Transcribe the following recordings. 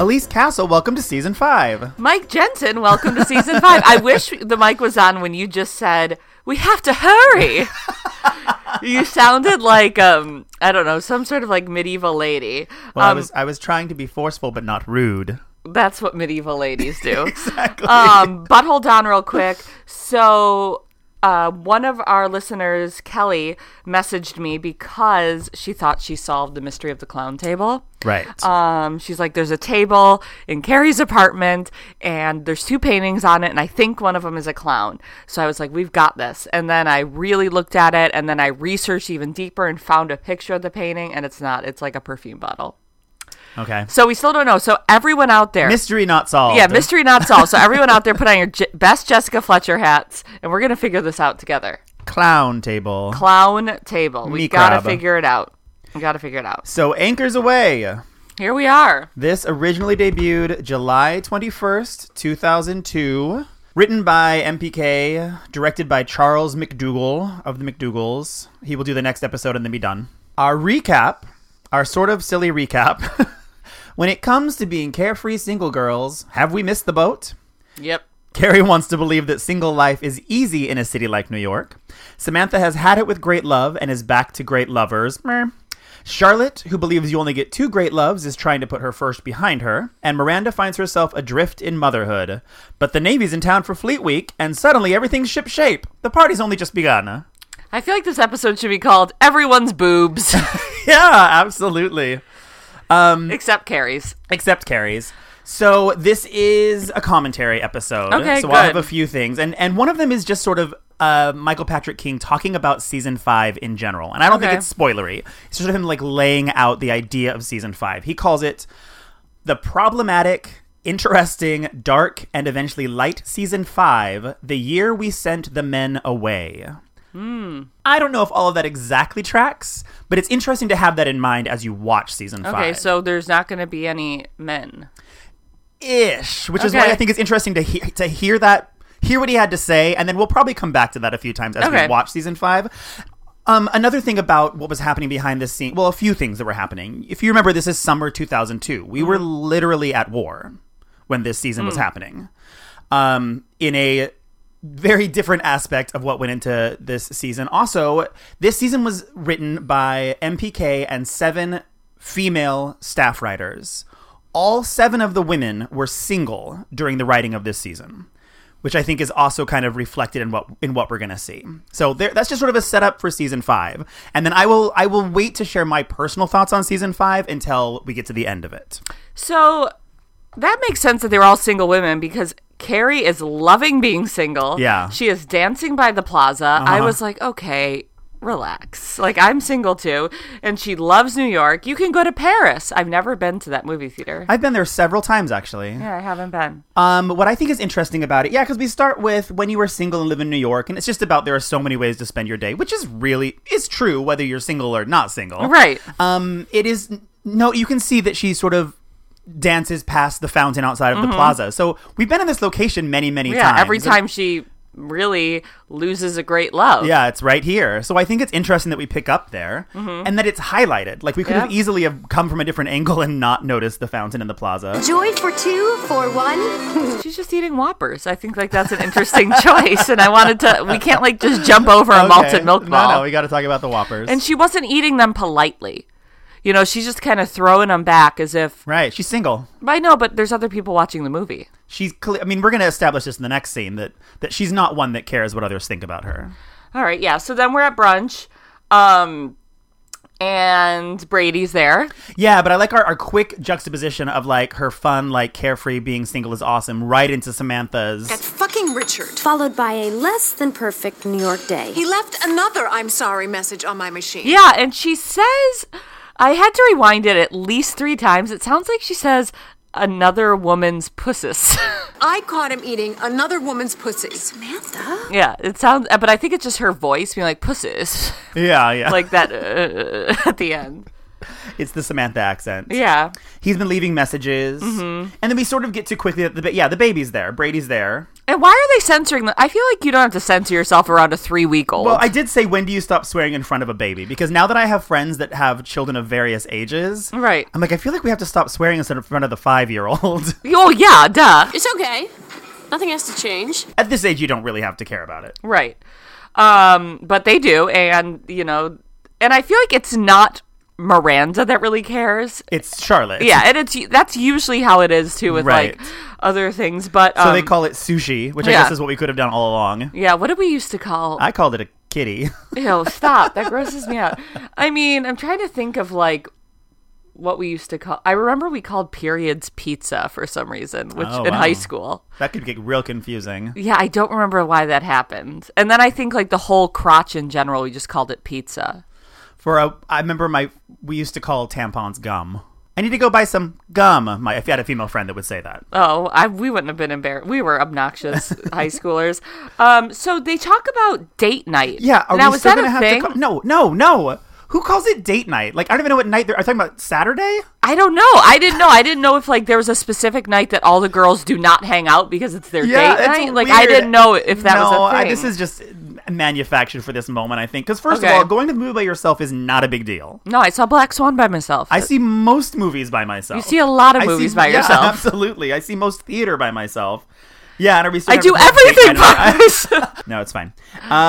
Elise Castle, welcome to season 5. Mike Jensen, welcome to season 5. I wish the mic was on when you just said, we have to hurry. You sounded like, I don't know, some sort of like medieval lady. Well, I was trying to be forceful but not rude. That's what medieval ladies do. Exactly. But hold on real quick. So one of our listeners, Kelly, messaged me because she thought she solved the mystery of the clown table. Right. She's like, there's a table in Carrie's apartment and there's 2 paintings on it and I think one of them is a clown. So I was like, we've got this. And then I really looked at it and then I researched even deeper and found a picture of the painting and it's not. It's like a perfume bottle. Okay. So we still don't know. So everyone out there. Mystery not solved. Yeah, mystery not solved. So everyone out there, put on your best Jessica Fletcher hats, and we're going to figure this out together. Clown table. Clown table. We got to figure it out. So Anchors Away. Here we are. This originally debuted July 21st, 2002. Written by MPK, directed by Charles McDougall of the McDougalls. He will do the next episode and then be done. Our sort of silly recap. When it comes to being carefree single girls, have we missed the boat? Yep. Carrie wants to believe that single life is easy in a city like New York. Samantha has had it with great love and is back to great lovers. Meh. Charlotte, who believes you only get 2 great loves, is trying to put her first behind her. And Miranda finds herself adrift in motherhood. But the Navy's in town for Fleet Week, and suddenly everything's shipshape. The party's only just begun. I feel like this episode should be called Everyone's Boobs. Yeah, absolutely. Except Carrie's. So this is a commentary episode. Okay, so good. I'll have a few things. And one of them is just sort of Michael Patrick King talking about season 5 in general. And I don't think it's spoilery. It's sort of him like laying out the idea of season 5. He calls it the problematic, interesting, dark, and eventually light season 5, the year we sent the men away. I don't know if all of that exactly tracks, but it's interesting to have that in mind as you watch season 5. Okay, so there's not going to be any men. Ish, which is why I think it's interesting to hear what he had to say, and then we'll probably come back to that a few times as we watch season 5. Another thing about what was happening behind this scene, well, a few things that were happening. If you remember, this is summer 2002. We were literally at war when this season was happening. In a very different aspect of what went into this season. Also, this season was written by MPK and 7 female staff writers. All 7 of the women were single during the writing of this season, which I think is also kind of reflected in what we're going to see. So that's just sort of a setup for season 5. And then I will wait to share my personal thoughts on season 5 until we get to the end of it. So that makes sense that they were all single women because Carrie is loving being single. Yeah. She is dancing by the plaza. I was like, okay, relax. Like, I'm single too. And she loves New York. You can go to Paris. I've never been to that movie theater. I've been there several times, actually. Yeah, I haven't been. What I think is interesting about it, because we start with when you were single and live in New York, and it's just about there are so many ways to spend your day, which is true whether you're single or not single. Right. You can see that she sort of dances past the fountain outside of the plaza. So we've been in this location many, many times. Yeah, every time she really loses a great love. Yeah, it's right here. So I think it's interesting that we pick up there and that it's highlighted. Like, we could have easily have come from a different angle and not noticed the fountain in the plaza. Joy for 2, for 1. She's just eating Whoppers. I think like that's an interesting choice. And I wanted to, we can't like just jump over a malted milk ball. No, we got to talk about the Whoppers. And she wasn't eating them politely. You know, she's just kind of throwing them back as if... Right, she's single. I know, but there's other people watching the movie. We're going to establish this in the next scene, that she's not one that cares what others think about her. All right, yeah. So then we're at brunch, and Brady's there. Yeah, but I like our quick juxtaposition of, like, her fun, like, carefree, being single is awesome, right into Samantha's... That fucking Richard. Followed by a less than perfect New York day. He left another I'm sorry message on my machine. Yeah, and she says... I had to rewind it at least 3 times. It sounds like she says another woman's pussis. I caught him eating another woman's pussy. Samantha? Yeah, it sounds, but I think it's just her voice being like, pussis. Yeah. Like that at the end. It's the Samantha accent. Yeah. He's been leaving messages. And then we sort of get to quickly that the baby's there. Brady's there. And why are they censoring them? I feel like you don't have to censor yourself around a 3-week-old. Well, I did say, when do you stop swearing in front of a baby? Because now that I have friends that have children of various ages, right. I'm like, I feel like we have to stop swearing in front of the 5-year-old. Oh, yeah, duh. It's okay. Nothing has to change. At this age, you don't really have to care about it. Right. But they do, and, and I feel like it's not Miranda that really cares. It's Charlotte. Yeah, and that's usually how it is, too, with, like, other things, but... so they call it sushi, which I guess is what we could have done all along. Yeah, what did we used to call... I called it a kitty. Ew, stop. That grosses me out. I mean, I'm trying to think of, like, what we used to call... I remember we called periods pizza for some reason, which in high school. That could get real confusing. Yeah, I don't remember why that happened. And then I think, like, the whole crotch in general, we just called it pizza. I remember we used to call tampons gum. I need to go buy some gum. If you had a female friend that would say that. Oh, we wouldn't have been embarrassed. We were obnoxious high schoolers. So they talk about date night. Yeah. Now, is that a thing? No. Who calls it date night? Like, I don't even know what night are talking about. Saturday? I don't know. I didn't know if, like, there was a specific night that all the girls do not hang out because it's their date night. Like, weird. I didn't know if that was a thing. This is just manufactured for this moment, I think. Because first of all, going to the movie by yourself is not a big deal. No, I saw Black Swan by myself. I see most movies by myself. You see a lot of movies by yourself. Yeah, absolutely. I see most theater by myself. Yeah, and I do everything by myself. No, it's fine.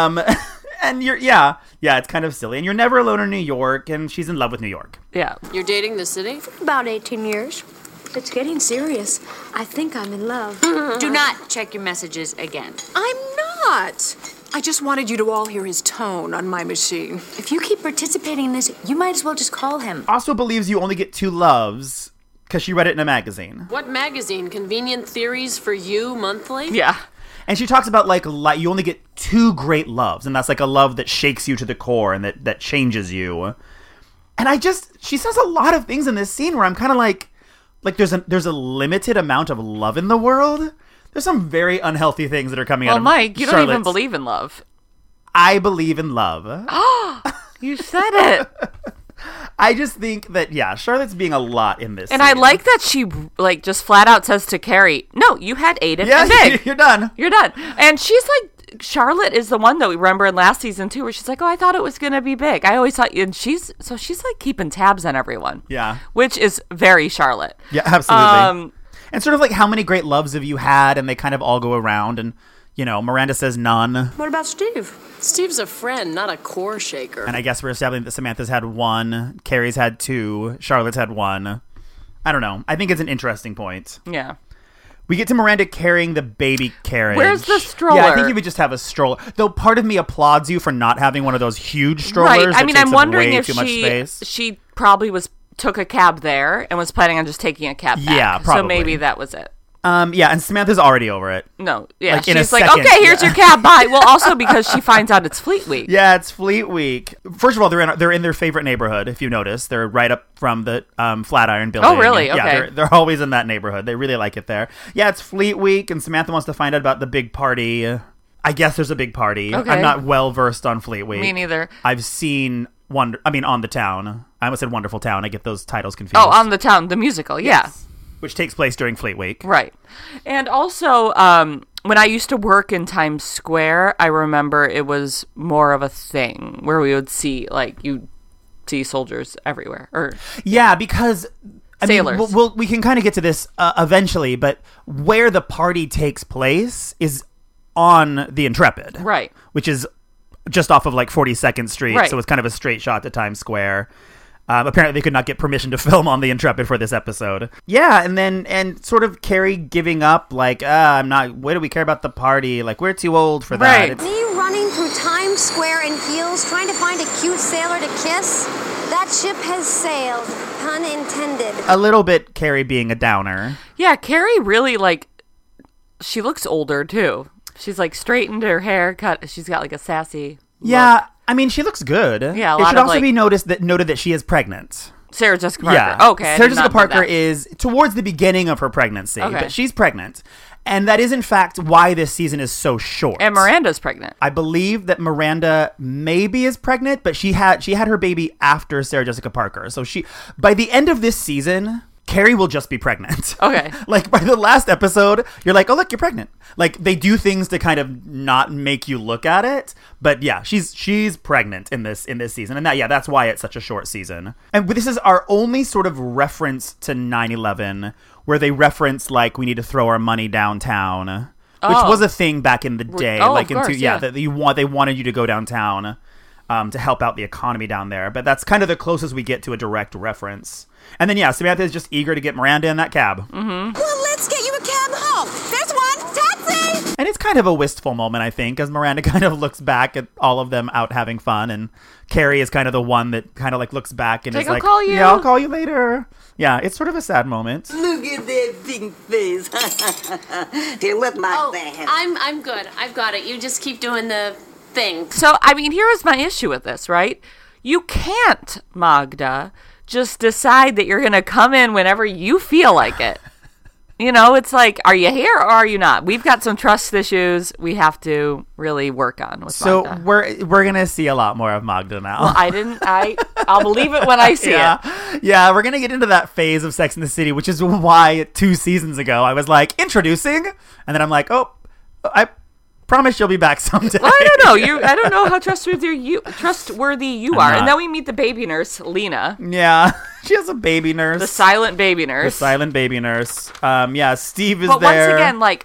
And it's kind of silly. And you're never alone in New York, and she's in love with New York. Yeah. You're dating the city? About 18 years. It's getting serious. I think I'm in love. Do not check your messages again. I'm not. I just wanted you to all hear his tone on my machine. If you keep participating in this, you might as well just call him. Also believes you only get 2 loves because she read it in a magazine. What magazine? Convenient Theories for You Monthly? Yeah. And she talks about, like, you only get 2 great loves, and that's, like, a love that shakes you to the core and that changes you. And she says a lot of things in this scene where I'm kind of like there's a limited amount of love in the world. There's some very unhealthy things that are coming out of Mike, you don't even believe in love. I believe in love. You said it. I just think that, Charlotte's being a lot in this And scene. I like that she, like, just flat out says to Carrie, no, you had Aiden and Big. You're done. You're done. And she's like, Charlotte is the one that we remember in last season, too, where she's like, oh, I thought it was going to be Big. I always thought, and she's like keeping tabs on everyone. Yeah. Which is very Charlotte. Yeah, absolutely. And sort of like, how many great loves have you had? And they kind of all go around, and, Miranda says none. What about Steve? Steve's a friend, not a core shaker. And I guess we're establishing that Samantha's had 1, Carrie's had 2, Charlotte's had 1. I don't know. I think it's an interesting point. Yeah. We get to Miranda carrying the baby carriage. Where's the stroller? Yeah, I think you would just have a stroller. Though part of me applauds you for not having one of those huge strollers. Right. I mean, I'm wondering if too much space. she probably took a cab there and was planning on just taking a cab back. Yeah, probably. So maybe that was it. And Samantha's already over it. No, yeah, like, she's like, okay, here's your cab, bye. Well, also because she finds out it's Fleet Week. Yeah, it's Fleet Week. First of all, they're in their favorite neighborhood. If you notice, they're right up from the Flatiron Building. Oh, really? Okay. Yeah, they're always in that neighborhood. They really like it there. Yeah, it's Fleet Week, and Samantha wants to find out about the big party. I guess there's a big party. Okay. I'm not well versed on Fleet Week. Me neither. I've seen On the Town. I almost said Wonderful Town. I get those titles confused. Oh, On the Town, the musical. Yeah. Which takes place during Fleet Week. Right. And also, when I used to work in Times Square, I remember it was more of a thing where we would see, like, you'd see soldiers everywhere. Yeah, because... Sailors. We can kind of get to this eventually, but where the party takes place is on the Intrepid. Right. Which is just off of, like, 42nd Street, right. So it's kind of a straight shot to Times Square. Apparently they could not get permission to film on the Intrepid for this episode. Yeah, and sort of Carrie giving up, like, what do we care about the party? Like, we're too old for that. Right. Me running through Times Square in heels, trying to find a cute sailor to kiss? That ship has sailed, pun intended. A little bit Carrie being a downer. Yeah, Carrie really, like, she looks older, too. She's, like, straightened her hair, she's got, like, a sassy look. Yeah, I mean, she looks good. Yeah, it should also be noted that she is pregnant. Sarah Jessica Parker. Yeah. Okay. Sarah Jessica Parker is towards the beginning of her pregnancy, okay. but she's pregnant. And that is, in fact, why this season is so short. And Miranda's pregnant. I believe that Miranda maybe is pregnant, but she had her baby after Sarah Jessica Parker. So by the end of this season, Carrie will just be pregnant. Okay. Like, by the last episode, you're like, oh, look, you're pregnant. Like, they do things to kind of not make you look at it. But yeah, she's pregnant in this season. And that's why it's such a short season. And this is our only sort of reference to 9/11 where they reference, like, we need to throw our money downtown, which was a thing back in the day. They wanted you to go downtown to help out the economy down there. But that's kind of the closest we get to a direct reference. And then, Samantha is just eager to get Miranda in that cab. Mm-hmm. Well, let's get you a cab home. There's one. Taxi! And it's kind of a wistful moment, I think, as Miranda kind of looks back at all of them out having fun. And Carrie is kind of the one that kind of like looks back and is like, I'll call you. Yeah, I'll call you later. Yeah, it's sort of a sad moment. Look at that pink face. They look like that. I'm good. I've got it. You just keep doing the thing. So, I mean, here is my issue with this, right? You can't, Magda, just decide that you're going to come in whenever you feel like it. You know, it's like, are you here or are you not? We've got some trust issues we have to really work on with Magda. So we're going to see a lot more of Magda now. Well, I'll believe it when I see it. Yeah, we're going to get into that phase of Sex and the City, which is why 2 seasons ago I was like, introducing, and then I'm like, oh, I promise you'll be back someday. Well, I don't know. I don't know how trustworthy you are. And then we meet the baby nurse, Lena. Yeah, she has a baby nurse. The silent baby nurse. Steve is but there. Once again, like,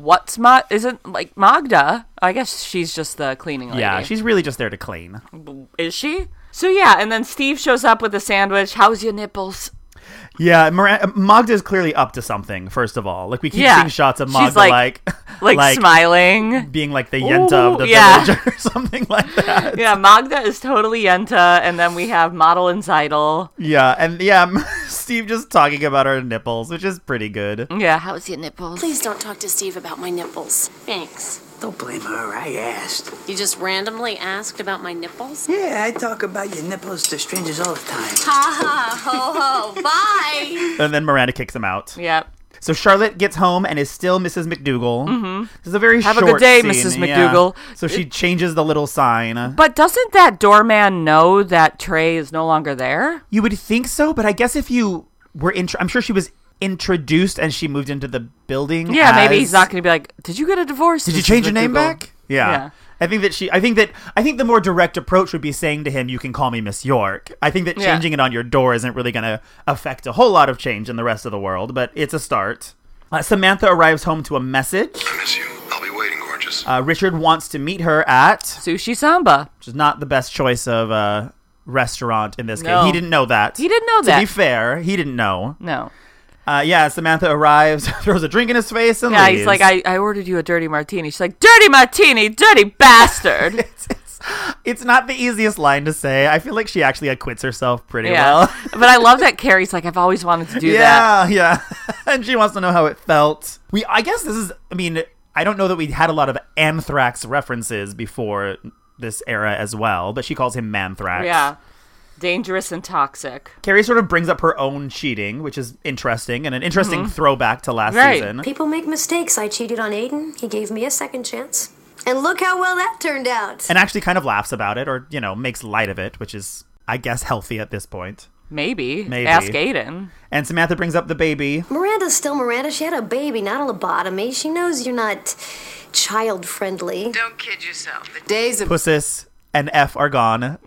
isn't like Magda? I guess she's just the cleaning lady. Yeah, she's really just there to clean. Is she? So yeah, and then Steve shows up with a sandwich. How's your nipples? Yeah, Magda is clearly up to something, first of all. Like, we keep seeing shots of Magda, she's like smiling. Being like the Yenta of the village or something like that. Yeah, Magda is totally Yenta, and then we have Model and Zeidel. Yeah, and Steve just talking about her nipples, which is pretty good. Yeah, how's your nipples? Please don't talk to Steve about my nipples. Thanks. Don't blame her, I asked. You just randomly asked about my nipples? Yeah, I talk about your nipples to strangers all the time. Ha ha, ho ho, bye! And then Miranda kicks him out. Yep. So Charlotte gets home and is still Mrs. McDougal. Mm-hmm. This is a very short scene. Have a good day, Mrs. McDougal. Yeah. So she changes the little sign. But doesn't that doorman know that Trey is no longer there? You would think so, but I guess if you were I'm sure she was introduced and she moved into the building. Yeah, maybe he's not going to be like, did you get a divorce? Did you change your name back? Yeah. I think the more direct approach would be saying to him, you can call me Miss York. I think that changing it on your door isn't really going to affect a whole lot of change in the rest of the world, but it's a start. Samantha arrives home to a message. I miss you. I'll be waiting, gorgeous. Richard wants to meet her at Sushi Samba, which is not the best choice of restaurant in this case. He didn't know that. To be fair, he didn't know. No. Samantha arrives, throws a drink in his face, and leaves. He's like, I ordered you a dirty martini. She's like, dirty martini, dirty bastard. It's not the easiest line to say. I feel like she actually acquits herself pretty well. But I love that Carrie's like, I've always wanted to do that. Yeah. And she wants to know how it felt. I guess this is, I don't know that we had a lot of Anthrax references before this era as well, but she calls him Manthrax. Yeah. Dangerous and toxic. Carrie sort of brings up her own cheating, which is interesting, and an interesting throwback to last season. People make mistakes. I cheated on Aiden. He gave me a second chance. And look how well that turned out. And actually kind of laughs about it, or, makes light of it, which is, I guess, healthy at this point. Maybe. Ask Aiden. And Samantha brings up the baby. Miranda's still Miranda. She had a baby, not a lobotomy. She knows you're not child-friendly. Don't kid yourself. The days of Pussis and F are gone.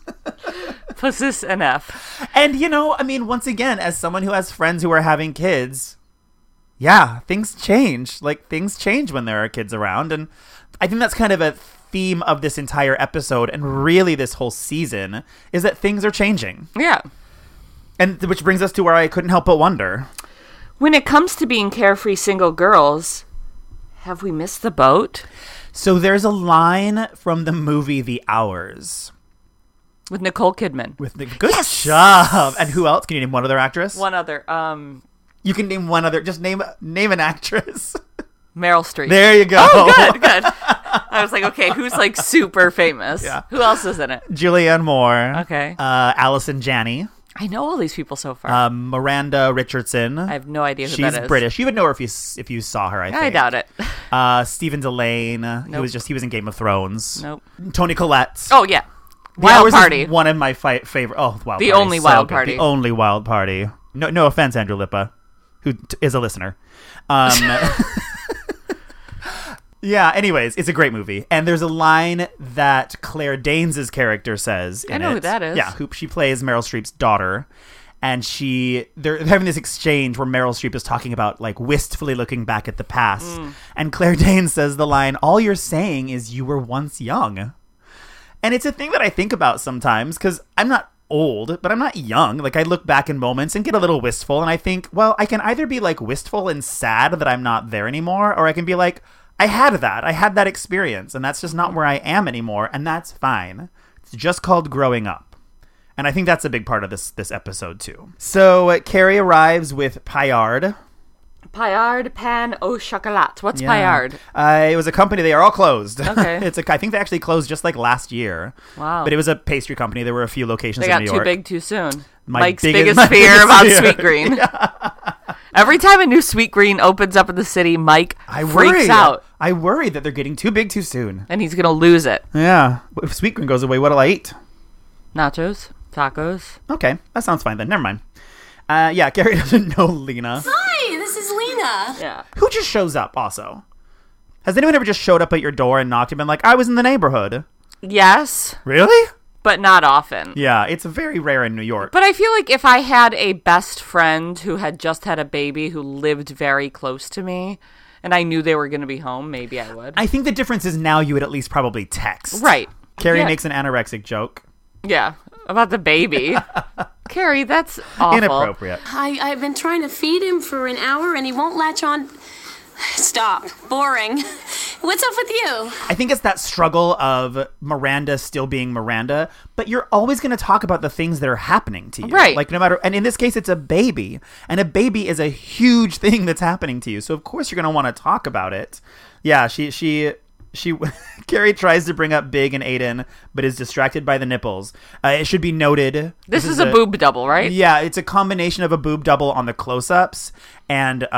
Pussis and F. And, once again, as someone who has friends who are having kids, things change. Like, things change when there are kids around. And I think that's kind of a theme of this entire episode and really this whole season is that things are changing. Yeah. And which brings us to where I couldn't help but wonder. When it comes to being carefree single girls, have we missed the boat? So there's a line from the movie The Hours. With Nicole Kidman. Good job. And who else? Can you name one other actress? One other. You can name one other. Just name an actress. Meryl Streep. There you go. Oh, good. I was like, okay, who's super famous? Yeah. Who else is in it? Julianne Moore. Okay. Allison Janney. I know all these people so far. Miranda Richardson. I have no idea who She's that is. British. You would know her if you saw her, I think. I doubt it. Stephen Delane. Nope. He was in Game of Thrones. Nope. Toni Collette. Oh, yeah. Wild Party. Is one of my favorite. Oh, Wild Party. The only Wild Party. The only Wild Party. No offense, Andrew Lippa, who is a listener. Yeah, anyways, it's a great movie. And there's a line that Claire Danes' character says in I know who that is. Yeah, she plays Meryl Streep's daughter. And they're having this exchange where Meryl Streep is talking about, like, wistfully looking back at the past. And Claire Danes says the line, "All you're saying is you were once young." And it's a thing that I think about sometimes, because I'm not old, but I'm not young. Like, I look back in moments and get a little wistful, and I think, well, I can either be, like, wistful and sad that I'm not there anymore, or I can be like, I had that experience, and that's just not where I am anymore, and that's fine. It's just called growing up. And I think that's a big part of this episode, too. So, Carrie arrives with Paillard. Paillard Pain au Chocolat. What's Paillard? It was a company. They are all closed. Okay. I think they actually closed just like last year. Wow. But it was a pastry company. There were a few locations in New York. They got too big too soon. Mike's biggest fear about Sweetgreen. Yeah. Every time a new Sweetgreen opens up in the city, Mike freaks out. I worry that they're getting too big too soon. And he's going to lose it. Yeah. If Sweetgreen goes away, what'll I eat? Nachos. Tacos. Okay. That sounds fine then. Never mind. Yeah, Carrie doesn't know Lena. Hi, this is Lena. Yeah. Who just shows up also? Has anyone ever just showed up at your door and knocked and been like, I was in the neighborhood? Yes. Really? But not often. Yeah, it's very rare in New York. But I feel like if I had a best friend who had just had a baby who lived very close to me, and I knew they were going to be home, maybe I would. I think the difference is now you would at least probably text. Right. Carrie makes an anorexic joke. Yeah, about the baby. Carrie, that's awful. Inappropriate. I've been trying to feed him for an hour and he won't latch on. Stop. Boring. What's up with you? I think it's that struggle of Miranda still being Miranda, but you're always going to talk about the things that are happening to you. Right. Like no matter, and in this case, it's a baby, and a baby is a huge thing that's happening to you. So of course you're going to want to talk about it. Yeah, she Carrie tries to bring up Big and Aiden, but is distracted by the nipples. It should be noted. This is a boob double, right? Yeah, it's a combination of a boob double on the close-ups and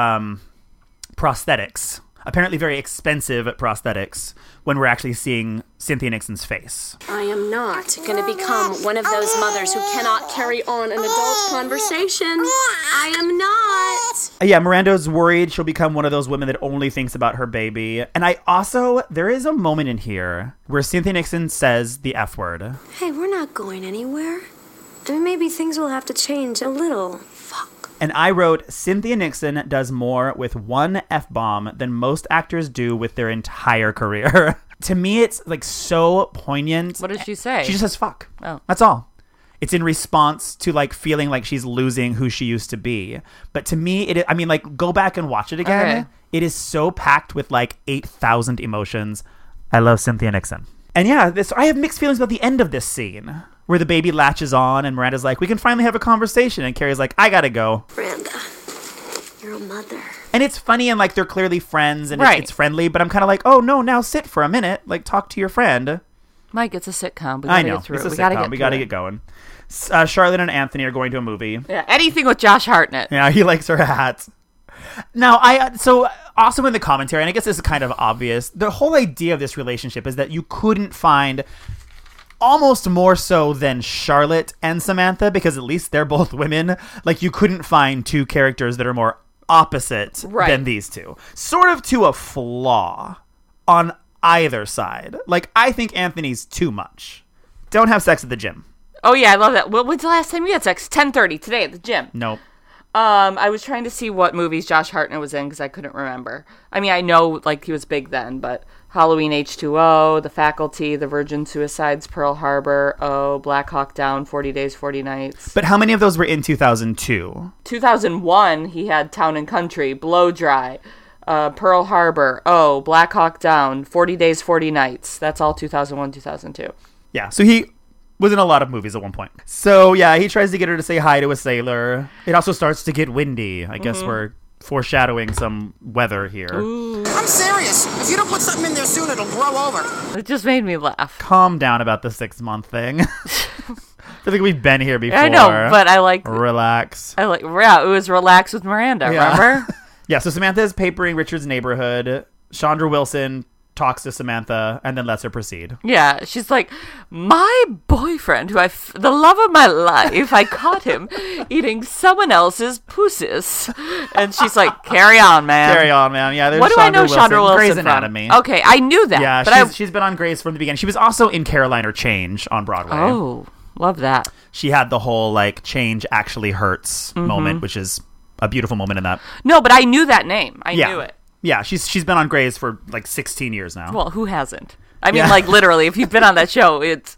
prosthetics. Apparently very expensive prosthetics when we're actually seeing Cynthia Nixon's face. I am not going to become one of those mothers who cannot carry on an adult conversation. I am not. Yeah, Miranda's worried she'll become one of those women that only thinks about her baby. And there is a moment in here where Cynthia Nixon says the F word. Hey, we're not going anywhere. I mean, maybe things will have to change a little. Fuck. And I wrote, Cynthia Nixon does more with one F-bomb than most actors do with their entire career. To me, it's like so poignant. What did she say? She just says fuck. Oh. That's all. It's in response to like feeling like she's losing who she used to be. But to me, go back and watch it again. Okay. It is so packed with like 8,000 emotions. I love Cynthia Nixon. And yeah, I have mixed feelings about the end of this scene where the baby latches on and Miranda's like, we can finally have a conversation. And Carrie's like, I gotta go. Miranda, you're a mother. And it's funny and like they're clearly friends and right. it's friendly, but I'm kind of like, oh no, now sit for a minute. Like talk to your friend. Mike, it's a sitcom. I know. It's a sitcom. We gotta get going. Charlotte and Anthony are going to a movie. Yeah, anything with Josh Hartnett. Yeah, he likes her hat. Now, so also in the commentary, and I guess this is kind of obvious, the whole idea of this relationship is that you couldn't find, almost more so than Charlotte and Samantha, because at least they're both women, like you couldn't find two characters that are more opposite than these two. Sort of to a flaw on either side. Like, I think Anthony's too much. Don't have sex at the gym. Oh, yeah, I love that. When's the last time you had sex? 10:30 today at the gym. Nope. I was trying to see what movies Josh Hartnett was in because I couldn't remember. I mean, I know like he was big then, but Halloween H2O, The Faculty, The Virgin Suicides, Pearl Harbor, Black Hawk Down, 40 Days, 40 Nights. But how many of those were in 2002? 2001, he had Town and Country, Blow Dry, Pearl Harbor, Black Hawk Down, 40 Days, 40 Nights. That's all 2001, 2002. Yeah, so he was in a lot of movies at one point. So, yeah, he tries to get her to say hi to a sailor. It also starts to get windy. I guess we're foreshadowing some weather here. Ooh. I'm serious. If you don't put something in there soon, it'll grow over. It just made me laugh. Calm down about the 6-month thing. I think we've been here before. I know, but I like relax. It was Relax with Miranda. Remember? Yeah. So Samantha is papering Richard's neighborhood. Chandra Wilson talks to Samantha and then lets her proceed. Yeah, she's like, my boyfriend, the love of my life, I caught him eating someone else's pussies. And she's like, carry on, man. Carry on, man. Yeah, there's what do Chandra I know Chandra Wilson Grey's from? Anatomy. Okay, I knew that. Yeah, but she's been on Grey's from the beginning. She was also in Caroline or Change on Broadway. Oh, love that. She had the whole, like, change actually hurts moment, which is a beautiful moment in that. No, but I knew that name. I knew it. Yeah, she's been on Grey's for like 16 years now. Well, who hasn't? I mean, like literally, if you've been on that show, it's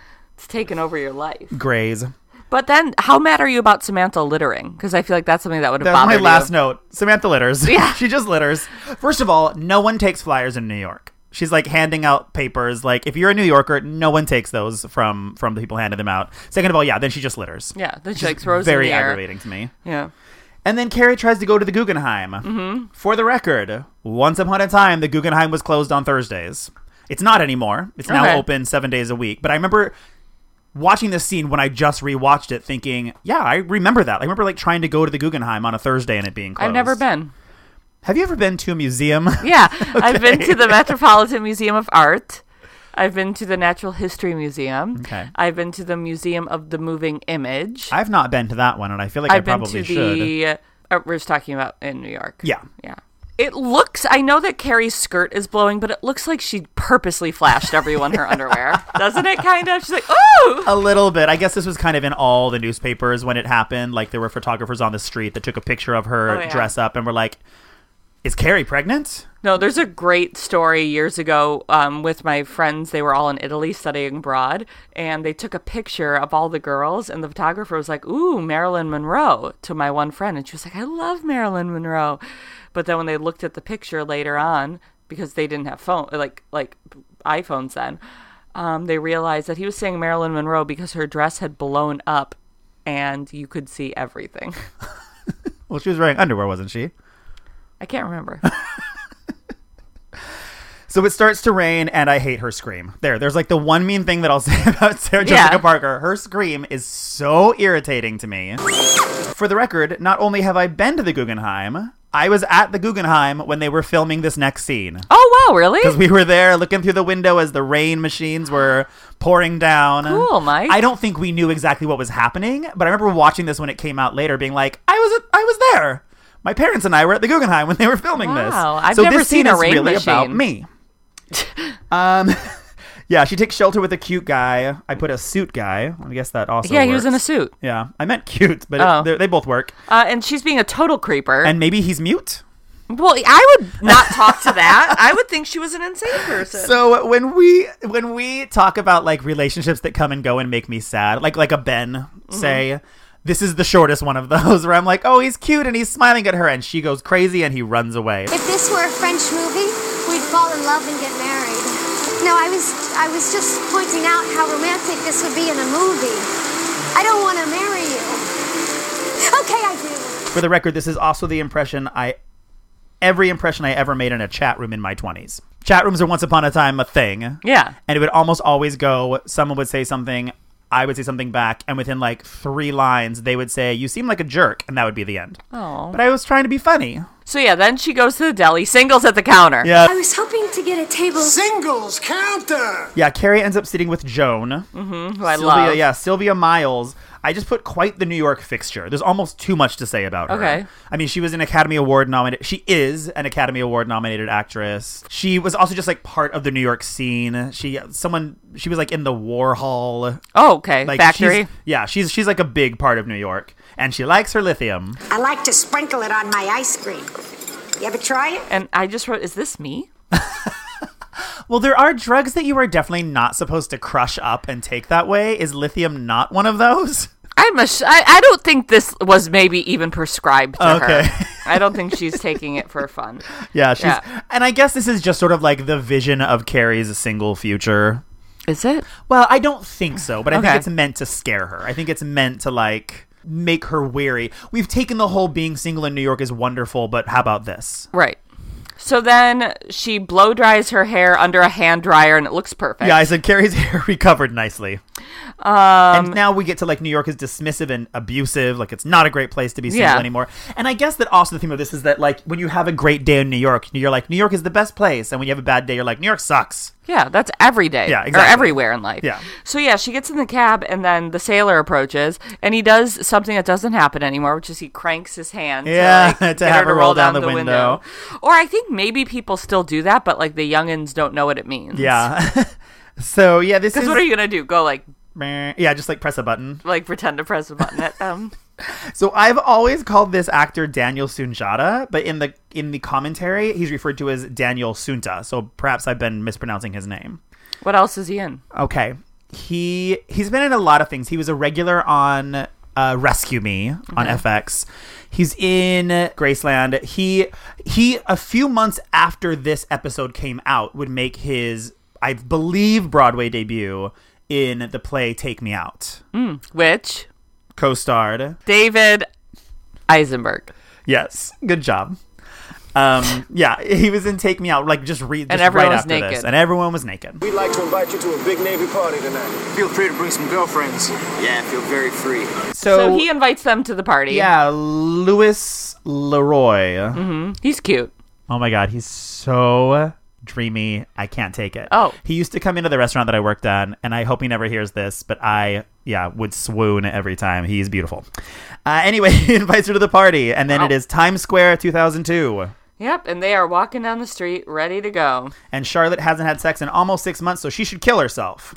taken over your life. Grey's. But then, how mad are you about Samantha littering? Because I feel like that's something that would have bothered you. That's my last note. Samantha litters. Yeah. She just litters. First of all, no one takes flyers in New York. She's like handing out papers. Like, if you're a New Yorker, no one takes those from the people handing them out. Second of all, then she just litters. Yeah, then she like throws them in the air. Very aggravating to me. Yeah. And then Carrie tries to go to the Guggenheim. Mm-hmm. For the record, once upon a time, the Guggenheim was closed on Thursdays. It's not anymore. It's now open 7 days a week. But I remember watching this scene when I just rewatched it thinking, yeah, I remember that. I remember like trying to go to the Guggenheim on a Thursday and it being closed. I've never been. Have you ever been to a museum? Yeah. Okay. I've been to the Metropolitan Museum of Art. I've been to the Natural History Museum. Okay. I've been to the Museum of the Moving Image. I've not been to that one, and I feel like I probably should. We're just talking about in New York. Yeah. Yeah. It looks, I know that Carrie's skirt is blowing, but it looks like she purposely flashed everyone her underwear. Doesn't it kind of? She's like, ooh! A little bit. I guess this was kind of in all the newspapers when it happened. Like, there were photographers on the street that took a picture of her dress up and were like, is Carrie pregnant? No, there's a great story years ago with my friends. They were all in Italy studying abroad, and they took a picture of all the girls, and the photographer was like, ooh, Marilyn Monroe, to my one friend. And she was like, I love Marilyn Monroe. But then when they looked at the picture later on, because they didn't have like iPhones then, they realized that he was saying Marilyn Monroe because her dress had blown up, and you could see everything. Well, she was wearing underwear, wasn't she? I can't remember. So it starts to rain, and I hate her scream. There's like the one mean thing that I'll say about Sarah Jessica Parker. Her scream is so irritating to me. For the record, not only have I been to the Guggenheim, I was at the Guggenheim when they were filming this next scene. Oh, wow, really? Because we were there looking through the window as the rain machines were pouring down. Cool, Mike. I don't think we knew exactly what was happening, but I remember watching this when it came out later, being like, I was there. My parents and I were at the Guggenheim when they were filming this. Wow, I've never seen a rain really machine. About me. Yeah, she takes shelter with a cute guy. I put a suit guy. I guess that also works. He was in a suit. Yeah, I meant cute, but they both work. And she's being a total creeper. And maybe he's mute? Well, I would not talk to that. I would think she was an insane person. So when we talk about like relationships that come and go and make me sad, like a Ben, say, this is the shortest one of those where I'm like, oh, he's cute and he's smiling at her, and she goes crazy and he runs away. If this were a French movie, we'd fall in love and get married. No, I was just pointing out how romantic this would be in a movie. I don't want to marry you. Okay, I do. For the record, this is also the every impression I ever made in a chat room in my 20s. Chat rooms are once upon a time a thing. Yeah. And it would almost always go, someone would say something, I would say something back, and within like 3 lines, they would say, you seem like a jerk, and that would be the end. Oh. But I was trying to be funny. So yeah, then she goes to the deli, singles at the counter. Yeah. I was hoping to get a table. Singles counter! Yeah, Carrie ends up sitting with Joan. Who I love. Yeah, Sylvia Miles. I just put quite the New York fixture. There's almost too much to say about her. Okay. I mean, she was an Academy Award nominated. She is an Academy Award nominated actress. She was also just like part of the New York scene. She was like in the Warhol. Oh, okay. Like, Factory. She's like a big part of New York, and she likes her lithium. I like to sprinkle it on my ice cream. You ever try it? And I just wrote, is this me? Well, there are drugs that you are definitely not supposed to crush up and take that way. Is lithium not one of those? I don't think this was maybe even prescribed to Okay. her. I don't think she's taking it for fun. Yeah, and I guess this is just sort of like the vision of Carrie's single future. Is it? Well, I don't think so, but I Okay. think it's meant to scare her. I think it's meant to like make her weary. We've taken the whole being single in New York is wonderful, but how about this? Right. So then she blow dries her hair under a hand dryer, and it looks perfect. Yeah, I said Carrie's hair recovered nicely. And now we get to like New York is dismissive and abusive. Like it's not a great place to be single anymore. And I guess that also the theme of this is that like when you have a great day in New York, you're like, New York is the best place. And when you have a bad day, you're like, New York sucks. Yeah, that's every day. Yeah, exactly. Or everywhere in life. Yeah. So yeah, she gets in the cab, and then the sailor approaches, and he does something that doesn't happen anymore, which is he cranks his hand to have her roll down the window. Or I think maybe people still do that, but like the youngins don't know what it means. Yeah. So yeah, this is... Because what are you going to do? Go like... Yeah, just like press a button. Like pretend to press a button at them. So I've always called this actor Daniel Sunjata, but in the commentary, he's referred to as Daniel Sunta. So perhaps I've been mispronouncing his name. What else is he in? Okay. He's been in a lot of things. He was a regular on Rescue Me on FX. He's in Graceland. He a few months after this episode came out would make his, I believe, Broadway debut in the play Take Me Out. Which? Co-starred David Eisenberg. Yes. Good job. Yeah, he was in Take Me Out, like just right after naked. this. And everyone was naked. We'd like to invite you to a big Navy party tonight. Feel free to bring some girlfriends. Yeah, feel very free. So he invites them to the party. Yeah, Louis Leroy. Mm-hmm. He's cute. Oh my God, he's so dreamy. I can't take it. Oh. He used to come into the restaurant that I worked at, and I hope he never hears this, but I would swoon every time. He's beautiful. Anyway, he invites her to the party, and then it is Times Square 2002. Yep, and they are walking down the street ready to go. And Charlotte hasn't had sex in almost 6 months, so she should kill herself.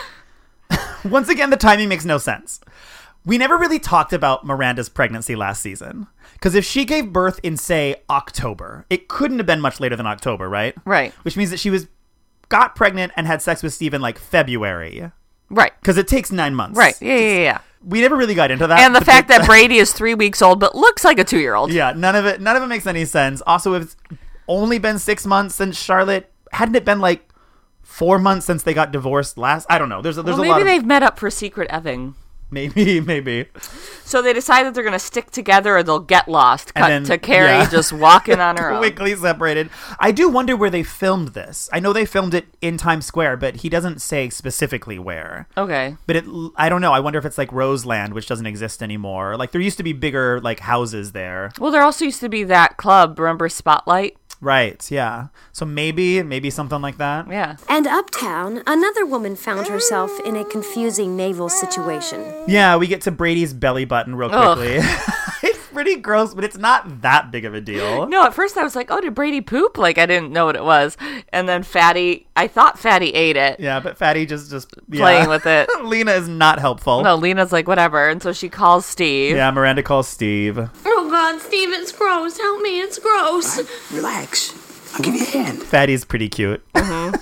Once again, the timing makes no sense. We never really talked about Miranda's pregnancy last season. Because if she gave birth in, say, October, it couldn't have been much later than October, right? Right. Which means that she got pregnant and had sex with Steve in, like, February. Right. Because it takes 9 months. Right. Yeah. We never really got into that. And the fact that Brady is 3 weeks old but looks like a 2-year-old. Yeah, none of it makes any sense. Also, if it's only been 6 months since Charlotte, hadn't it been, like, 4 months since they got divorced last? I don't know. There's a lot of... Maybe they've met up for secret Eving. Maybe. So they decide that they're going to stick together or they'll get lost. Cut to Carrie just walking on her own. Quickly separated. I do wonder where they filmed this. I know they filmed it in Times Square, but he doesn't say specifically where. Okay. But I don't know. I wonder if it's like Roseland, which doesn't exist anymore. Like there used to be bigger like houses there. Well, there also used to be that club. Remember Spotlight? Right, yeah. So maybe something like that. Yeah. And uptown, another woman found herself in a confusing naval situation. Yeah, we get to Brady's belly button real quickly. It's pretty gross, but it's not that big of a deal. No, at first I was like, oh, did Brady poop? Like, I didn't know what it was. And then I thought Fatty ate it. Yeah, but Fatty just playing with it. Lena is not helpful. No, Lena's like, whatever. And so she calls Steve. Yeah, Miranda calls Steve. Oh, God, Steve, it's gross. Help me, it's gross. Right, relax. I'll give you a hand. Fatty's pretty cute. Mm-hmm.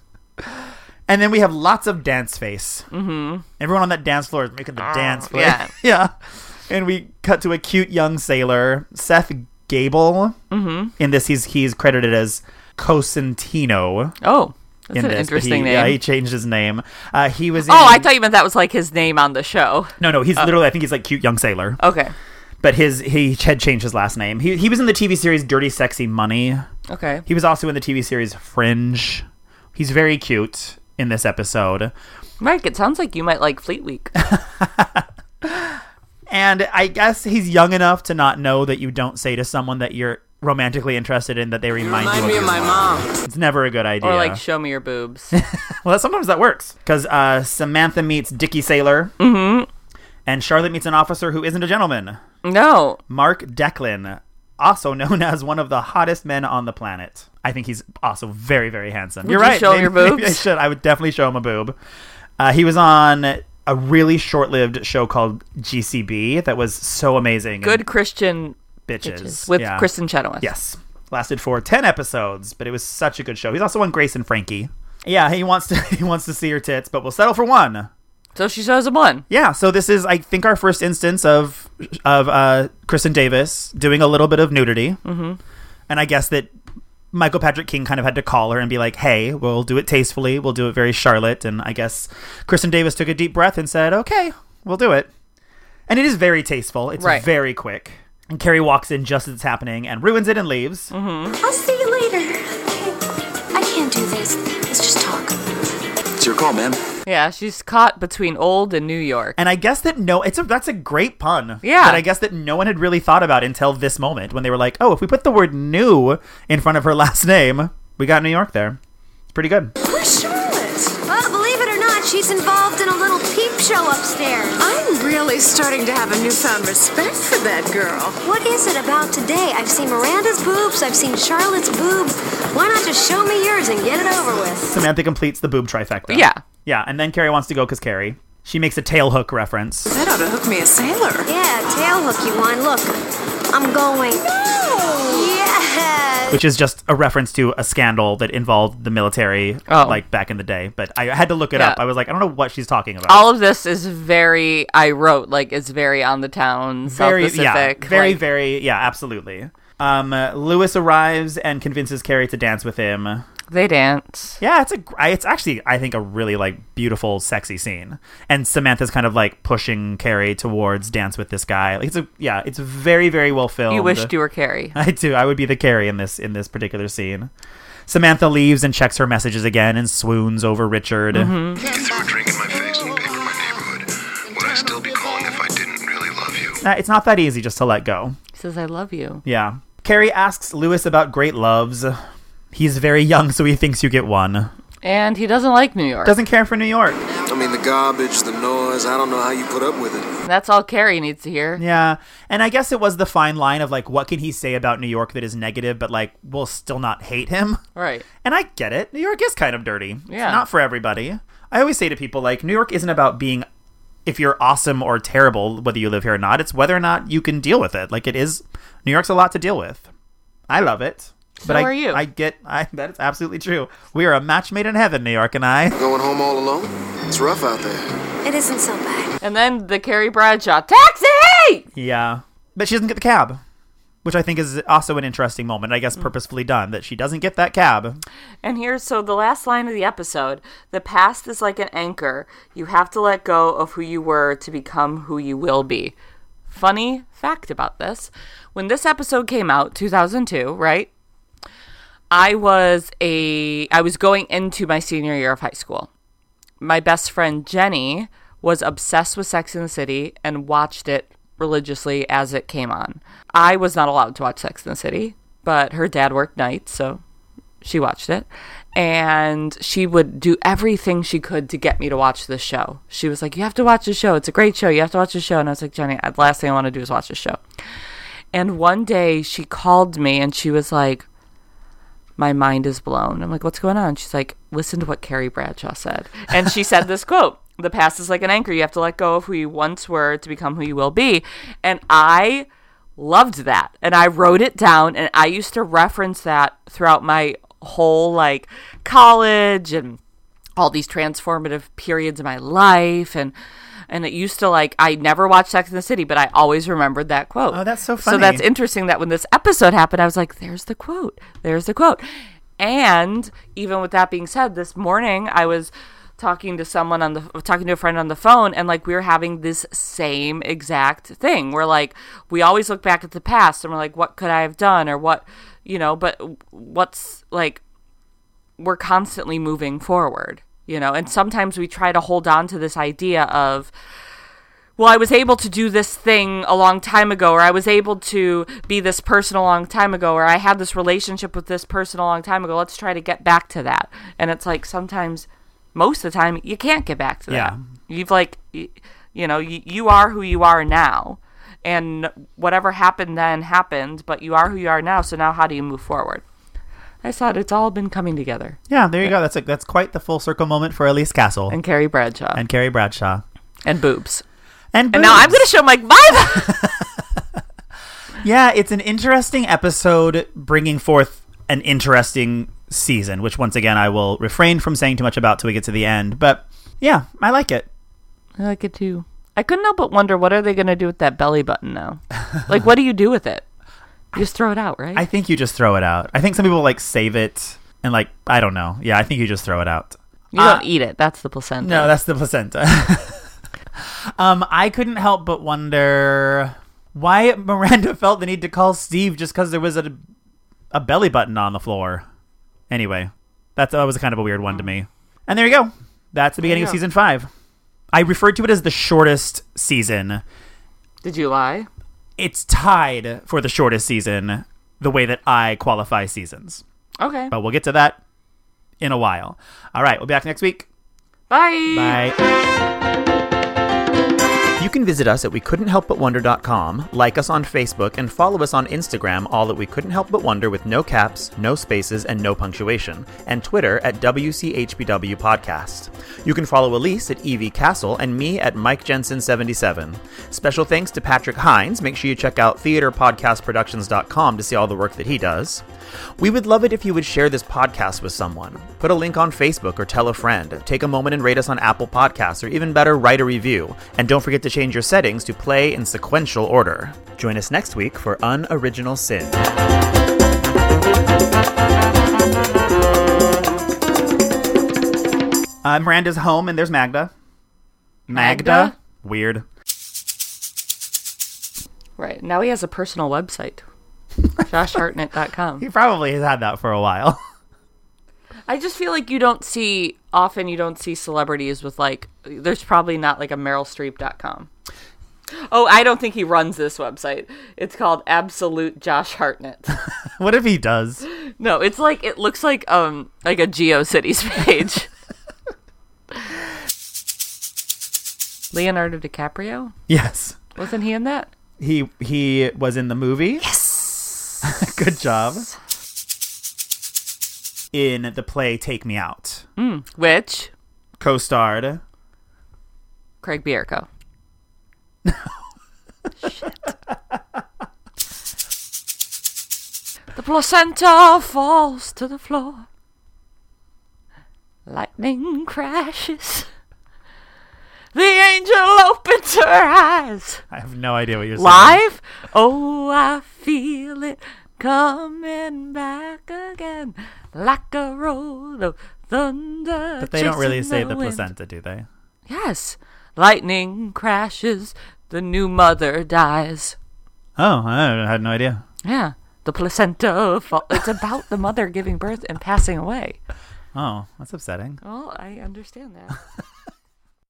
And then we have lots of dance face. Mm-hmm. Everyone on that dance floor is making the dance play. Yeah. Yeah. And we cut to a cute young sailor, Seth Gable. Mm-hmm. In this, he's credited as Cosentino. Oh, that's an interesting name. Yeah, he changed his name. He was. I thought you meant that was like his name on the show. No, he's literally. I think he's like cute young sailor. Okay. But he had changed his last name. He was in the TV series Dirty Sexy Money. Okay. He was also in the TV series Fringe. He's very cute in this episode. Mike, it sounds like you might like Fleet Week. And I guess he's young enough to not know that you don't say to someone that you're romantically interested in that they remind you of me your of my mom. It's never a good idea. Or like, show me your boobs. Well, sometimes that works. Because Samantha meets Dickie Sailor. Mm-hmm. And Charlotte meets an officer who isn't a gentleman. No. Mark Declan, also known as one of the hottest men on the planet. I think he's also very, very handsome. You're right. Show him your boobs? Maybe I should. I would definitely show him a boob. He was on a really short-lived show called GCB that was so amazing. Good Christian bitches. With Kristen Chenoweth. Yes. Lasted for 10 episodes, but it was such a good show. He's also on Grace and Frankie. Yeah, he wants to see her tits, but we'll settle for one. So she shows him one. Yeah, so this is, I think, our first instance of Kristen Davis doing a little bit of nudity. Mm-hmm. And I guess that Michael Patrick King kind of had to call her and be like, hey, we'll do it tastefully. We'll do it very Charlotte. And I guess Kristen Davis took a deep breath and said, okay, we'll do it. And it is very tasteful. It's very quick. And Carrie walks in just as it's happening and ruins it and leaves. Mm-hmm. I'll see you later. call, ma'am. Yeah, she's caught between old and New York. And I guess that that's a great pun. Yeah. That I guess that no one had really thought about until this moment when they were like, oh, if we put the word new in front of her last name, we got New York there. It's pretty good. Where's Charlotte? Well, believe it or not, she's involved in a little peep show upstairs. I'm really starting to have a newfound respect for that girl. What is it about today? I've seen Miranda's boobs, I've seen Charlotte's boobs. Why not just show me yours and get it over with? Samantha completes the boob trifecta. Yeah. Yeah, and then Carrie wants to go because Carrie. She makes a tail hook reference. That ought to hook me a sailor. Yeah, tail hook you want. Look, I'm going. No! Yes! Which is just a reference to a scandal that involved the military, like back in the day. But I had to look it up. I was like, I don't know what she's talking about. All of this is very, I wrote, like, it's very on the town, South Pacific. Yeah, very, yeah, absolutely. Lewis arrives and convinces Carrie to dance with him. They dance. Yeah, it's actually, I think, a really, like, beautiful, sexy scene. And Samantha's kind of, like, pushing Carrie towards dance with this guy. Like, it's very, very well filmed. You wished you were Carrie. I do. I would be the Carrie in this particular scene. Samantha leaves and checks her messages again and swoons over Richard. You threw a drink in my face and papered my neighborhood. Would I still be calling if I didn't really love you? It's not that easy just to let go. He says, I love you. Yeah. Carrie asks Lewis about great loves. He's very young, so he thinks you get one. And he doesn't like New York. Doesn't care for New York. I mean, the garbage, the noise, I don't know how you put up with it. That's all Carrie needs to hear. Yeah, and I guess it was the fine line of, like, what can he say about New York that is negative, but, like, we'll still not hate him? Right. And I get it. New York is kind of dirty. Yeah. It's not for everybody. I always say to people, like, New York isn't about being, if you're awesome or terrible, whether you live here or not. It's whether or not you can deal with it. Like, it is, New York's a lot to deal with. I love it. But so are you. That is absolutely true. We are a match made in heaven, New York and I. Going home all alone? It's rough out there. It isn't so bad. And then the Carrie Bradshaw, taxi! Yeah. But she doesn't get the cab, which I think is also an interesting moment, I guess purposefully done, that she doesn't get that cab. And so the last line of the episode, the past is like an anchor. You have to let go of who you were to become who you will be. Funny fact about this. When this episode came out, 2002, right? I was going into my senior year of high school. My best friend Jenny was obsessed with Sex and the City and watched it religiously as it came on. I was not allowed to watch Sex and the City, but her dad worked nights, so she watched it. And she would do everything she could to get me to watch this show. She was like, you have to watch the show. It's a great show. You have to watch the show. And I was like, Jenny, the last thing I want to do is watch the show. And one day she called me and she was like, my mind is blown. I'm like, what's going on? She's like, listen to what Carrie Bradshaw said. And she said this quote, the past is like an anchor. You have to let go of who you once were to become who you will be. And I loved that. And I wrote it down. And I used to reference that throughout my whole, like, college and all these transformative periods of my life. And it used to, like, I never watched Sex and the City, but I always remembered that quote. Oh, that's so funny. So that's interesting that when this episode happened, I was like, there's the quote. There's the quote. And even with that being said, this morning I was talking to a friend on the phone, and, like, we were having this same exact thing. We're like, we always look back at the past and we're like, what could I have done? Or what, but what's, like, we're constantly moving forward. And sometimes we try to hold on to this idea of, well, I was able to do this thing a long time ago, or I was able to be this person a long time ago, or I had this relationship with this person a long time ago. Let's try to get back to that. And it's like sometimes, most of the time, you can't get back to that. Yeah. You've you are who you are now. And whatever happened then happened, but you are who you are now. So now how do you move forward? I thought it's all been coming together. Yeah, there you go. That's quite the full circle moment for Elise Castle. And Carrie Bradshaw. And boobs. And now I'm going to show my vibe. Yeah, it's an interesting episode bringing forth an interesting season, which once again I will refrain from saying too much about till we get to the end. But yeah, I like it. I like it too. I couldn't help but wonder, what are they going to do with that belly button now? Like, what do you do with it? You just throw it out, right? I think you just throw it out. I think some people, like, save it and, like, I don't know. Yeah, I think you just throw it out. You don't eat it. That's the placenta. No, that's the placenta. I couldn't help but wonder why Miranda felt the need to call Steve just because there was a belly button on the floor. Anyway, that was kind of a weird one to me. And there you go. That's the beginning of season 5. I referred to it as the shortest season. Did you lie? It's tied for the shortest season, the way that I qualify seasons. Okay. But we'll get to that in a while. All right, we'll be back next week. Bye. Bye. You can visit us at WeCouldn'tHelpButWonder.com, like us on Facebook, and follow us on Instagram, all at We Couldn't Help But Wonder with no caps, no spaces, and no punctuation, and Twitter at WCHBW Podcast. You can follow Elise at Evie Castle and me at Mike Jensen77. Special thanks to Patrick Hines. Make sure you check out theaterpodcastproductions.com to see all the work that he does. We would love it if you would share this podcast with someone. Put a link on Facebook or tell a friend. Take a moment and rate us on Apple Podcasts, or even better, write a review. And don't forget to change your settings to play in sequential order. Join us next week for Unoriginal Sin. Miranda's home and there's Magda. Magda? Weird. Right. Now he has a personal website. JoshHartnett.com. He probably has had that for a while. I just feel like you don't see celebrities with there's probably not like a MerylStreep.com. Oh, I don't think he runs this website. It's called Absolute Josh Hartnett. What if he does? No, it looks like a GeoCities page. Leonardo DiCaprio? Yes. Wasn't he in that? He was in the movie? Yes. Good job. In the play Take Me Out. Which? Co-starred Craig Bierko. Shit. The placenta falls to the floor. Lightning crashes. The angel opens her eyes. I have no idea what you're saying. Live? Oh, I feel it coming back again like a roll of thunder. But they don't really say the wind. placenta, do they? Yes. Lightning crashes. The new mother dies. Oh, I had no idea. Yeah. The placenta it's about the mother giving birth and passing away. Oh, that's upsetting. Well, I understand that.